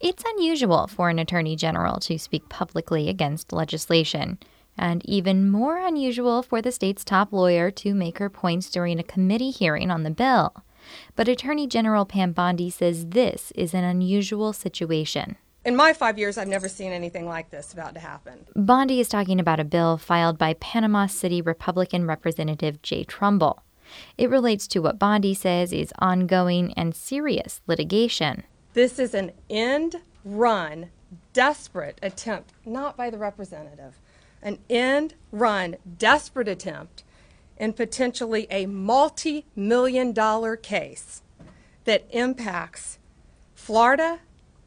It's unusual for an attorney general to speak publicly against legislation, and even more unusual for the state's top lawyer to make her points during a committee hearing on the bill. But Attorney General Pam Bondi says this is an unusual situation. In my 5 years, I've never seen anything like this about to happen. Bondi is talking about a bill filed by Panama City Republican Representative Jay Trumbull. It relates to what Bondi says is ongoing and serious litigation. This is an end-run, desperate attempt, not by the representative, an end-run, desperate attempt in potentially a multi-million-dollar case that impacts Florida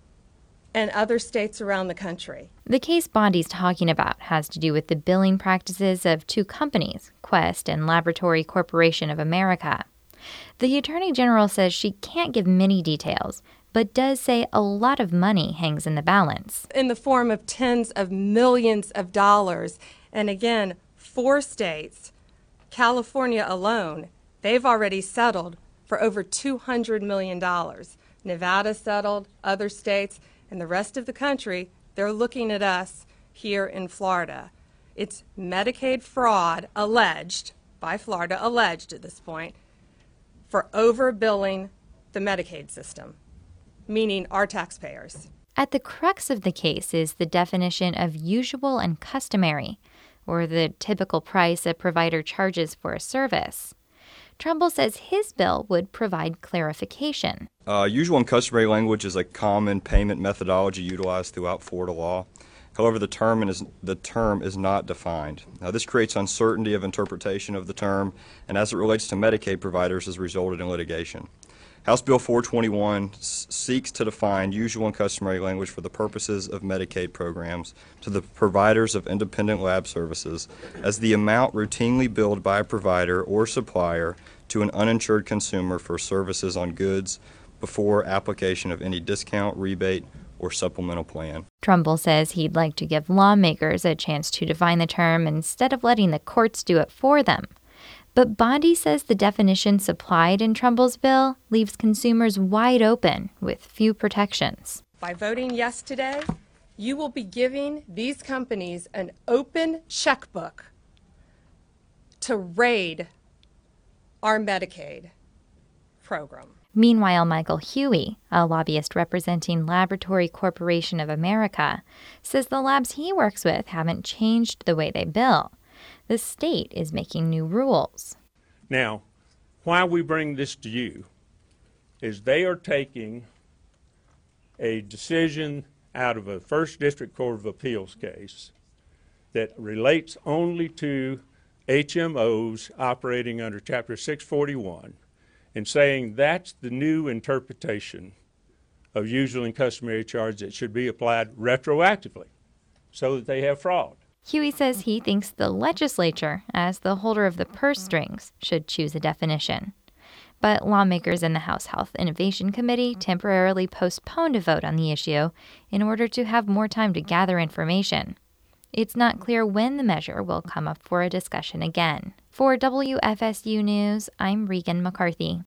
and other states around the country. The case Bondi's talking about has to do with the billing practices of two companies, Quest and Laboratory Corporation of America. The Attorney General says she can't give many details, but does say a lot of money hangs in the balance. In the form of tens of millions of dollars. And again, 4 states, California alone, they've already settled for over $200 million. Nevada settled, other states, and the rest of the country, they're looking at us here in Florida. It's Medicaid fraud alleged, by Florida, alleged at this point, for overbilling the Medicaid system, meaning our taxpayers. At the crux of the case is the definition of usual and customary, or the typical price a provider charges for a service. Trumbull says his bill would provide clarification. Usual and customary language is a common payment methodology utilized throughout Florida law. However, the term is not defined. Now, this creates uncertainty of interpretation of the term, and as it relates to Medicaid providers, has resulted in litigation. House Bill 421 seeks to define usual and customary language for the purposes of Medicaid programs to the providers of independent lab services as the amount routinely billed by a provider or supplier to an uninsured consumer for services on goods before application of any discount, rebate, or supplemental plan. Trumbull says he'd like to give lawmakers a chance to define the term instead of letting the courts do it for them. But Bondi says the definition supplied in Trumbull's bill leaves consumers wide open with few protections. By voting yes today, you will be giving these companies an open checkbook to raid our Medicaid program. Meanwhile, Michael Huey, a lobbyist representing Laboratory Corporation of America, says the labs he works with haven't changed the way they bill. The state is making new rules. Now, why we bring this to you is they are taking a decision out of a First District Court of Appeals case that relates only to HMOs operating under Chapter 641 and saying that's the new interpretation of usual and customary charge that should be applied retroactively so that they have fraud. Huey says he thinks the legislature, as the holder of the purse strings, should choose a definition. But lawmakers in the House Health Innovation Committee temporarily postponed a vote on the issue in order to have more time to gather information. It's not clear when the measure will come up for a discussion again. For WFSU News, I'm Regan McCarthy.